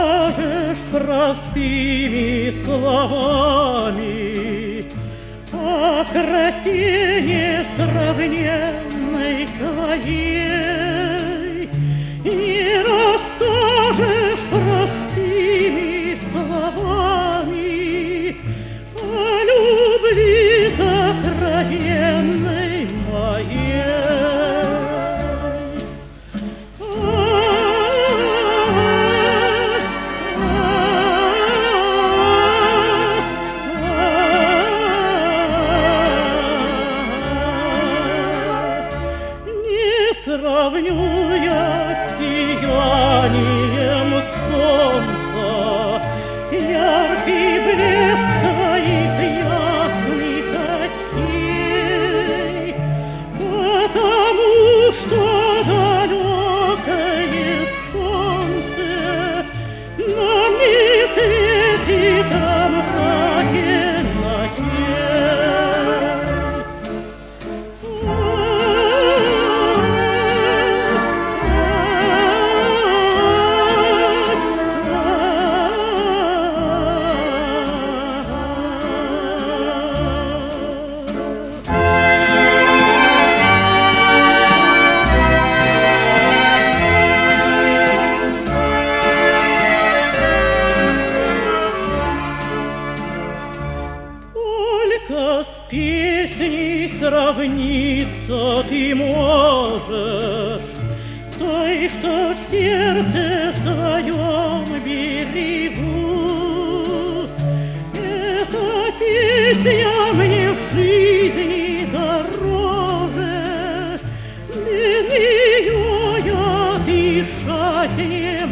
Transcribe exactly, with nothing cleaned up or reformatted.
скажешь простыми словами о красе несравненной твоей, не расскажешь простыми словами о любви сокровенной моей. Сравню я с сиянием солнца яркий блеск твоих ясных очей, потому что далекое солнце нам не светит о мраке ночей. С песней сравниться ты можешь, той, что в сердце своем берегу. Эта песня мне в жизни дороже, без нее я дышать не